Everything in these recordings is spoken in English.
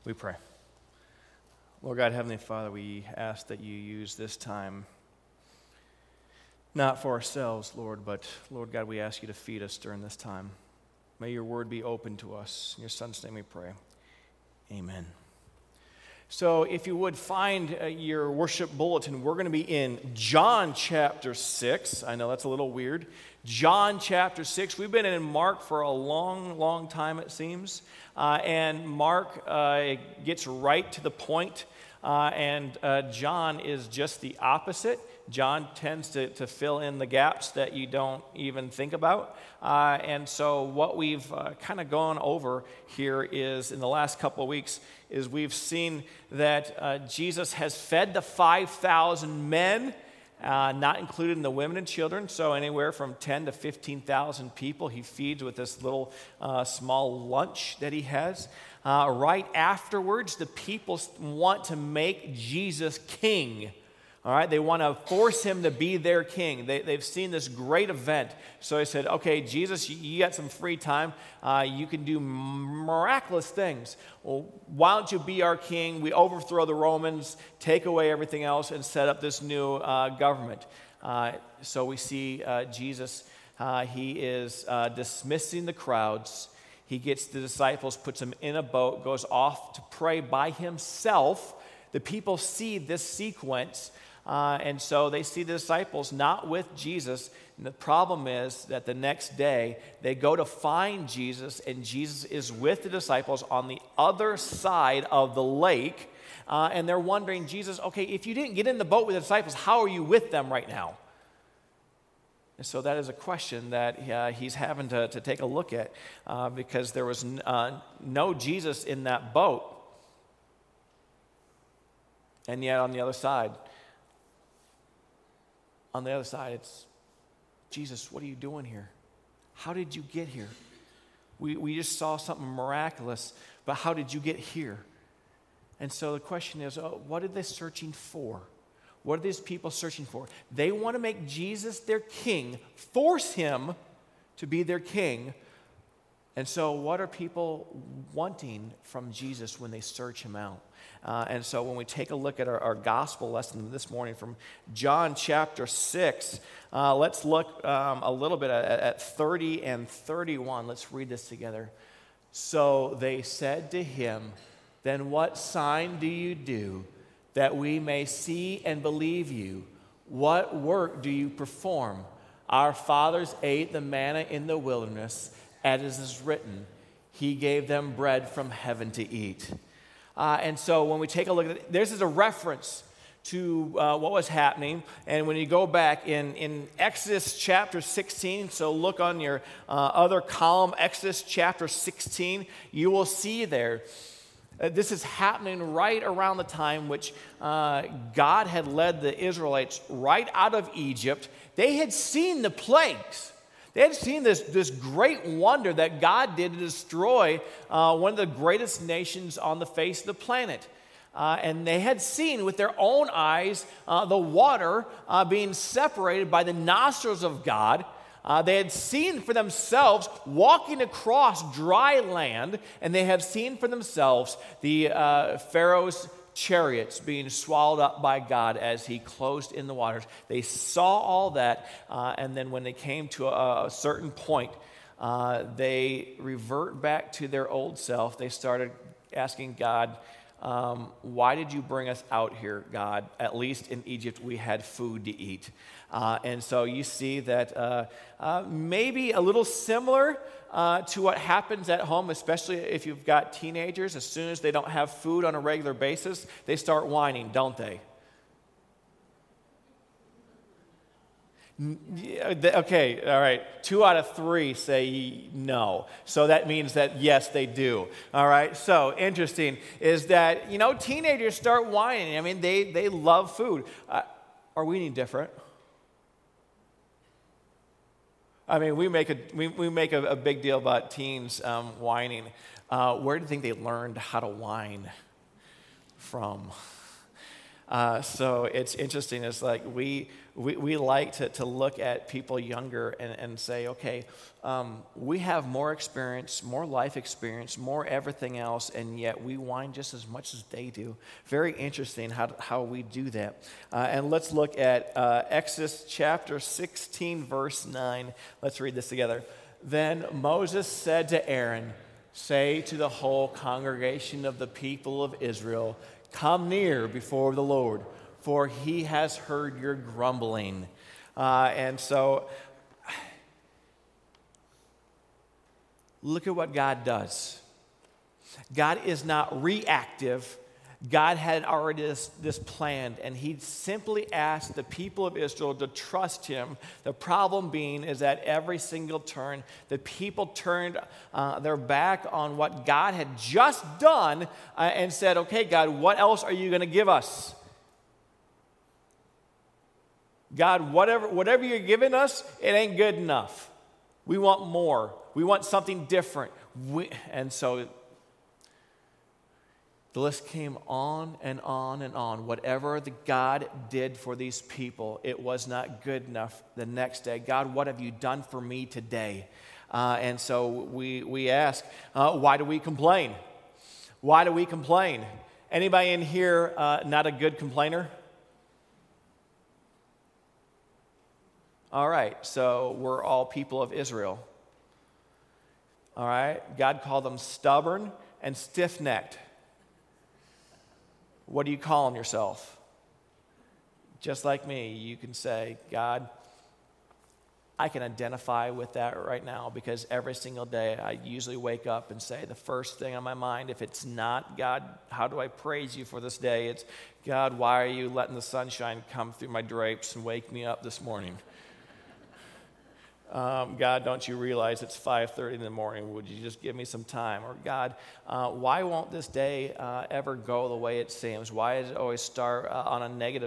We pray. Lord God, Heavenly Father, we ask that you use this time not for ourselves, Lord, but Lord God, we ask you to feed us during this time. May your word be open to us. In your Son's name we pray. Amen. So if you would find your worship bulletin, we're going to be in John chapter 6. I know that's a little weird. John chapter 6. We've been in Mark for a long, long time, it seems. And Mark gets right to the point, and John is just the opposite. John tends to fill in the gaps that you don't even think about. And so what we've kind of gone over here is, in the last couple of weeks, is we've seen that Jesus has fed the 5,000 men, not including the women and children, so anywhere from 10 to 15,000 people he feeds with this little small lunch that he has. Right afterwards, the people want to make Jesus king. All right, they want to force him to be their king. They've seen this great event. So they said, okay, Jesus, you got some free time. You can do miraculous things. Well, why don't you be our king? We overthrow the Romans, take away everything else, and set up this new government. So we see Jesus, he is dismissing the crowds. He gets the disciples, puts them in a boat, goes off to pray by himself. The people see this sequence. And so they see the disciples not with Jesus. And the problem is that the next day they go to find Jesus, and Jesus is with the disciples on the other side of the lake. And they're wondering, Jesus, okay, if you didn't get in the boat with the disciples, how are you with them right now? And so that is a question that he's having to take a look at because there was no Jesus in that boat. And yet on the other side, it's, Jesus, what are you doing here? How did you get here? We just saw something miraculous, but how did you get here? And so the question is, what are they searching for? What are these people searching for? They want to make Jesus their king, force him to be their king. And so what are people wanting from Jesus when they search him out? And so when we take a look at our gospel lesson this morning from John chapter 6, let's look a little bit at 30 and 31. Let's read this together. So they said to him, "Then what sign do you do that we may see and believe you? What work do you perform? Our fathers ate the manna in the wilderness, as it is written, he gave them bread from heaven to eat." And so when we take a look at it, this is a reference to what was happening. And when you go back in Exodus chapter 16, so look on your other column, Exodus chapter 16, you will see there, this is happening right around the time which God had led the Israelites right out of Egypt. They had seen the plagues. They had seen this great wonder that God did to destroy one of the greatest nations on the face of the planet. And they had seen with their own eyes the water being separated by the nostrils of God. They had seen for themselves walking across dry land, and they have seen for themselves the Pharaoh's chariots being swallowed up by God as he closed in the waters. They saw all that, and then when they came to a certain point, they revert back to their old self. They started asking God, why did you bring us out here, God? At least in Egypt we had food to eat. And so you see that maybe a little similar to what happens at home, especially if you've got teenagers. As soon as they don't have food on a regular basis, they start whining, don't they? Okay, all right. 2 out of 3 say no. So that means that yes, they do. All right. So interesting is that, teenagers start whining. I mean, they love food. Are we any different? I mean, we make a big deal about teens whining. Where do you think they learned how to whine from? So it's interesting. It's like we like to look at people younger and say, okay, we have more experience, more life experience, more everything else, and yet we whine just as much as they do. Very interesting how we do that. And let's look at Exodus chapter 16, verse 9. Let's read this together. Then Moses said to Aaron, say to the whole congregation of the people of Israel, come near before the Lord, for he has heard your grumbling. And so, look at what God does. God is not reactive. God had already this planned, and he simply asked the people of Israel to trust him. The problem being is that every single turn, the people turned their back on what God had just done and said, okay, God, what else are you going to give us? God, whatever you're giving us, it ain't good enough. We want more. We want something different. And so the list came on and on and on. Whatever the God did for these people, it was not good enough the next day. God, what have you done for me today? And so we ask, why do we complain? Why do we complain? Anybody in here not a good complainer? All right, so we're all people of Israel. All right, God called them stubborn and stiff-necked. What are you calling yourself? Just like me, you can say, God, I can identify with that right now because every single day I usually wake up and say the first thing on my mind, if it's not, God, how do I praise you for this day? It's, God, why are you letting the sunshine come through my drapes and wake me up this morning? God, don't you realize it's 5:30 in the morning? Would you just give me some time? Or God, why won't this day ever go the way it seems? Why does it always start on a negative?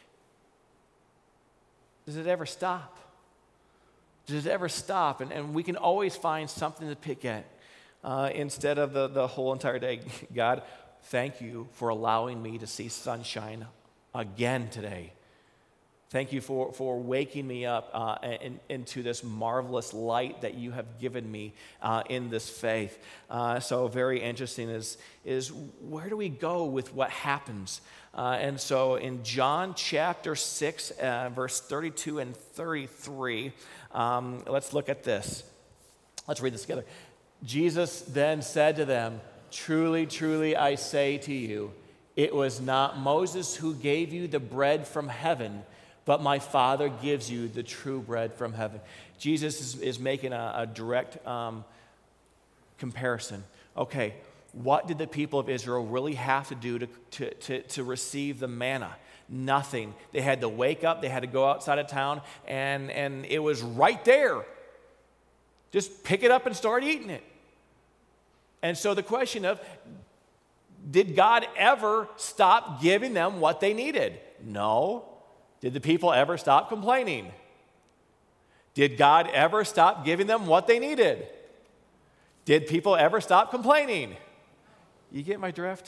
Does it ever stop? Does it ever stop? And we can always find something to pick at instead of the whole entire day. God, thank you for allowing me to see sunshine again today. Thank you for waking me up into this marvelous light that you have given me in this faith. So very interesting is where do we go with what happens? And so in John chapter 6, verse 32 and 33, let's look at this. Let's read this together. Jesus then said to them, truly, truly, I say to you, it was not Moses who gave you the bread from heaven, but my Father gives you the true bread from heaven. Jesus is making a direct comparison. Okay, what did the people of Israel really have to do to receive the manna? Nothing. They had to wake up, they had to go outside of town, and it was right there. Just pick it up and start eating it. And so the question of, did God ever stop giving them what they needed? No. Did the people ever stop complaining? Did God ever stop giving them what they needed? Did people ever stop complaining? You get my drift?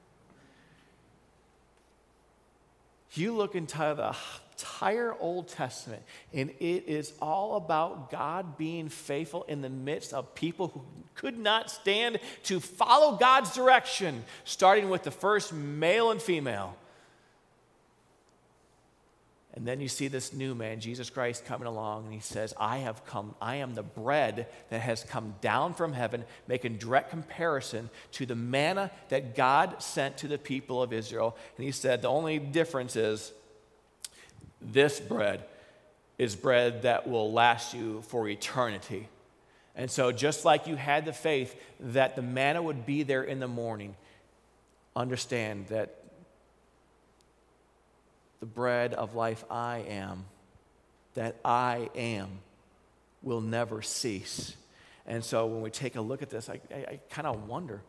You look into the entire Old Testament, and it is all about God being faithful in the midst of people who could not stand to follow God's direction, starting with the first male and female. And then you see this new man, Jesus Christ, coming along, and he says, I am the bread that has come down from heaven, making direct comparison to the manna that God sent to the people of Israel. And he said, the only difference is this bread is bread that will last you for eternity. And so just like you had the faith that the manna would be there in the morning, understand that the bread of life I am, will never cease. And so when we take a look at this, I kind of wonder,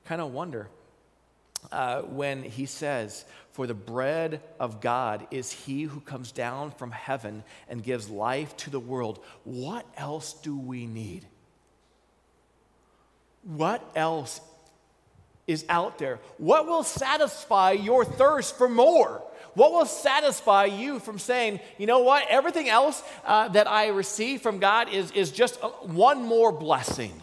when he says, for the bread of God is he who comes down from heaven and gives life to the world. What else do we need? What else is out there? What will satisfy your thirst for more? What will satisfy you from saying, you know what, everything else that I receive from God is just one more blessing.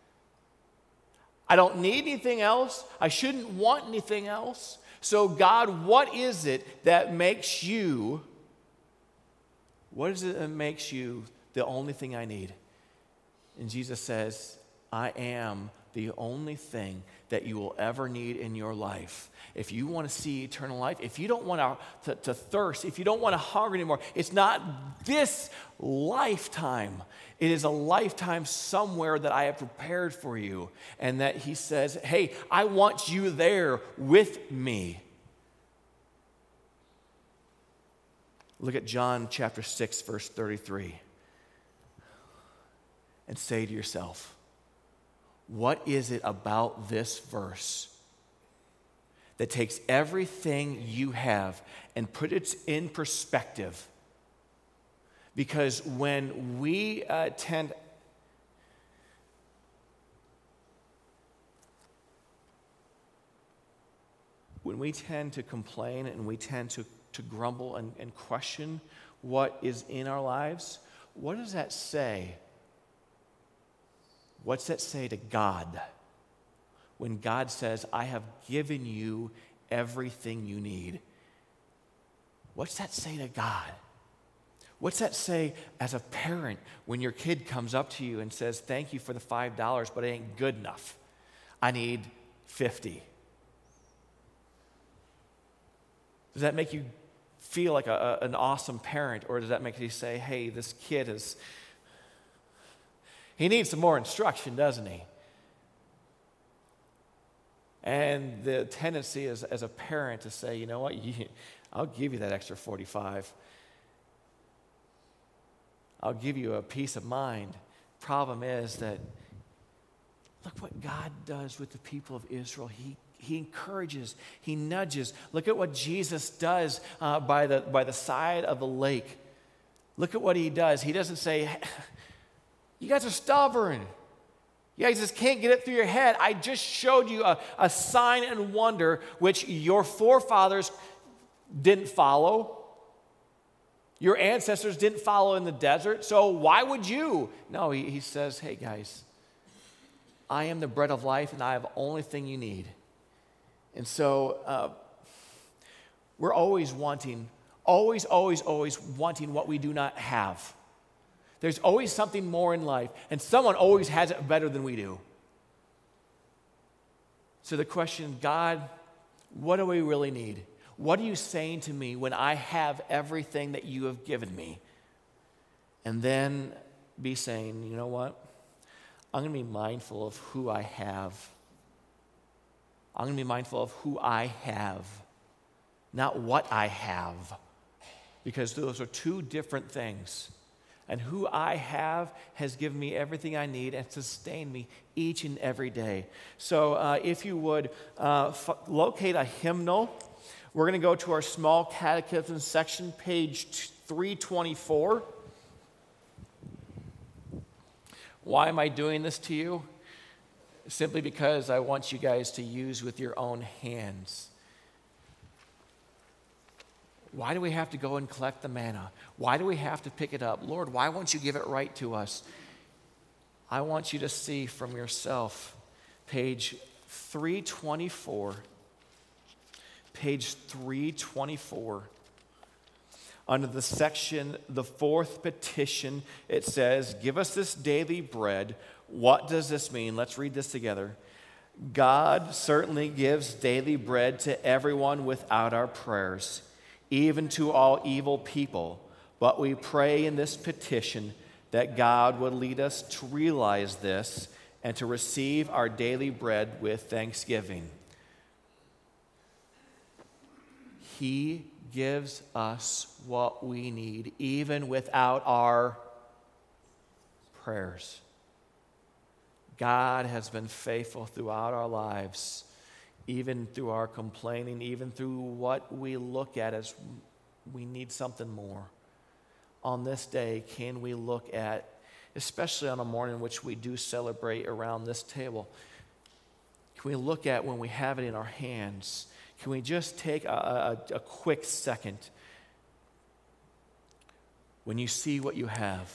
I don't need anything else. I shouldn't want anything else. So God, what is it that makes you the only thing I need? And Jesus says, I am the only thing that you will ever need in your life. If you want to see eternal life, if you don't want to thirst, if you don't want to hunger anymore, it's not this lifetime. It is a lifetime somewhere that I have prepared for you. And that he says, hey, I want you there with me. Look at John chapter 6, verse 33. And say to yourself, what is it about this verse that takes everything you have and put it in perspective? Because when we tend to complain and we tend to grumble and question what is in our lives, what does that say? What's that say to God when God says, I have given you everything you need? What's that say to God? What's that say as a parent when your kid comes up to you and says, thank you for the $5, but it ain't good enough. I need 50. Does that make you feel like an awesome parent, or does that make you say, hey, this kid he needs some more instruction, doesn't he? And the tendency is, as a parent, to say, you know what, I'll give you that extra 45. I'll give you a peace of mind. Problem is that, look what God does with the people of Israel. He encourages, he nudges. Look at what Jesus does by the side of the lake. Look at what he does. He doesn't say, you guys are stubborn. You guys just can't get it through your head. I just showed you a sign and wonder which your forefathers didn't follow. Your ancestors didn't follow in the desert, so why would you? No, he says, hey guys, I am the bread of life and I have the only thing you need. And so we're always wanting what we do not have. There's always something more in life, and someone always has it better than we do. So the question, God, what do we really need? What are you saying to me when I have everything that you have given me? And then be saying, you know what? I'm going to be mindful of who I have. I'm going to be mindful of who I have, not what I have, because those are two different things. And who I have has given me everything I need and sustained me each and every day. So if you would locate a hymnal, we're going to go to our small catechism section, page 324. Why am I doing this to you? Simply because I want you guys to use with your own hands. Why do we have to go and collect the manna? Why do we have to pick it up? Lord, why won't you give it right to us? I want you to see from yourself, page 324. Page 324. Under the section, the fourth petition, it says, give us this daily bread. What does this mean? Let's read this together. God certainly gives daily bread to everyone without our prayers, even to all evil people. But we pray in this petition that God would lead us to realize this and to receive our daily bread with thanksgiving. He gives us what we need, even without our prayers. God has been faithful throughout our lives, even through our complaining, even through what we look at as we need something more. On this day, can we look at, especially on a morning in which we do celebrate around this table, can can we look at when we have it in our hands? Can we just take a quick second when you see what you have?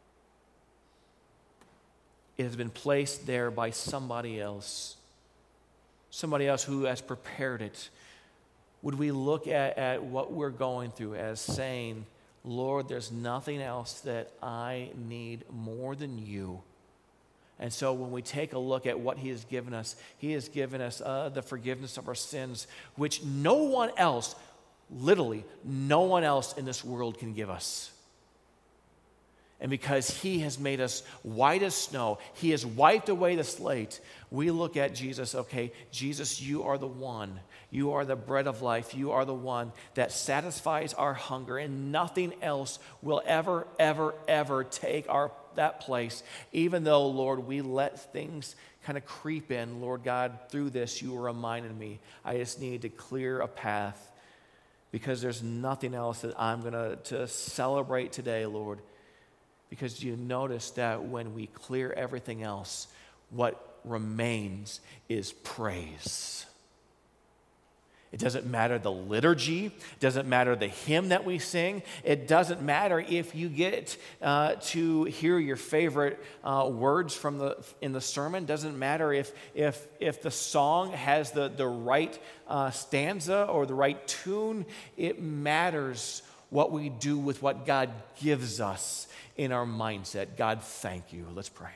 It has been placed there by somebody else who has prepared it. Would we look at what we're going through as saying, Lord, there's nothing else that I need more than you. And so when we take a look at what he has given us the forgiveness of our sins, which no one else, literally no one else in this world can give us. And because he has made us white as snow, he has wiped away the slate, we look at Jesus, okay, Jesus, you are the one. You are the bread of life. You are the one that satisfies our hunger, and nothing else will ever, ever, ever take that place. Even though, Lord, we let things kind of creep in, Lord God, through this, you reminded me, I just need to clear a path because there's nothing else that I'm going to celebrate today, Lord. Because you notice that when we clear everything else, what remains is praise. It doesn't matter the liturgy. It doesn't matter the hymn that we sing. It doesn't matter if you get to hear your favorite words in the sermon. It doesn't matter if the song has the right stanza or the right tune. It matters what we do with what God gives us in our mindset. God, thank you. Let's pray.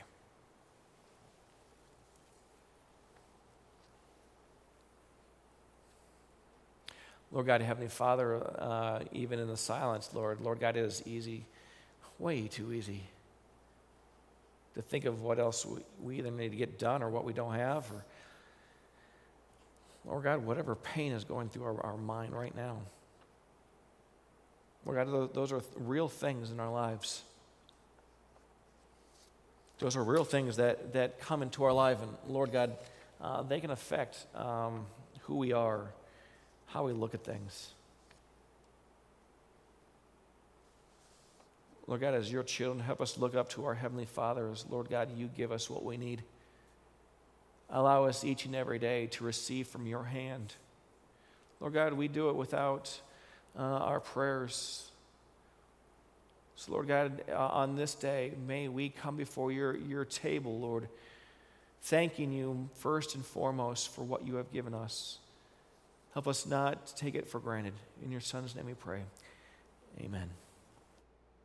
Lord God, Heavenly Father, even in the silence, Lord God, it is easy, way too easy, to think of what else we either need to get done or what we don't have, or, Lord God, whatever pain is going through our mind right now. Lord God, those are real things in our lives. Those are real things that come into our life, and Lord God, they can affect who we are, how we look at things. Lord God, as your children, help us look up to our Heavenly Father as, Lord God, you give us what we need. Allow us each and every day to receive from your hand. Lord God, we do it without our prayers. So, Lord God, on this day, may we come before your table, Lord, thanking you first and foremost for what you have given us. Help us not to take it for granted. In your Son's name we pray. Amen.